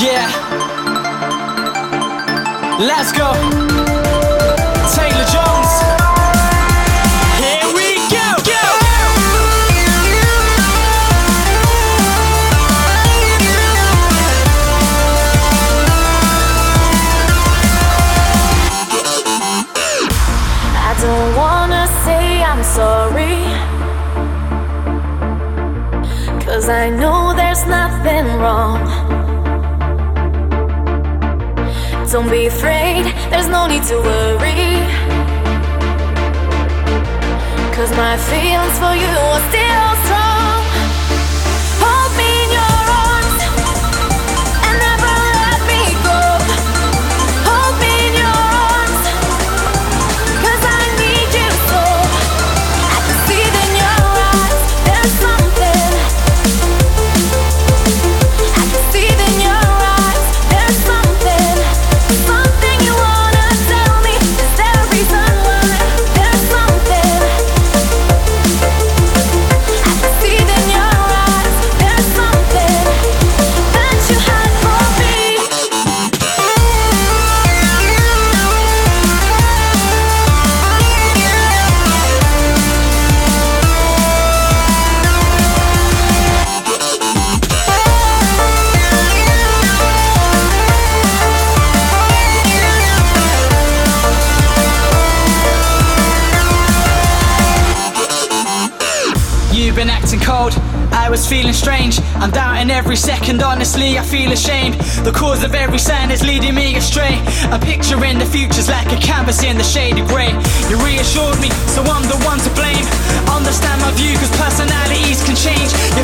Yeah, let's go. Taylor Jones. Here we go, go. I don't wanna say I'm sorry, 'cause I know there's nothing wrong. Don't be afraid, there's no need to worry, 'cause my feelings for you are still strong. Hold me in your arms and never let me go. Hold me in your arms, 'cause I need you so. I can see it in your eyes, there's something. I can see it in your eyes, there's something. Something you wanna tell me, is there a reason why? There's something. I can see it in your eyes, there's something that you had for me. You've been acting cold, I was feeling strange. I'm doubting every second, honestly I feel ashamed. The cause of every sign is leading me astray. I'm picturing the future's like a canvas in the shade of grey. You reassured me, so I'm the one to blame. Understand my view, cause personalities can change. You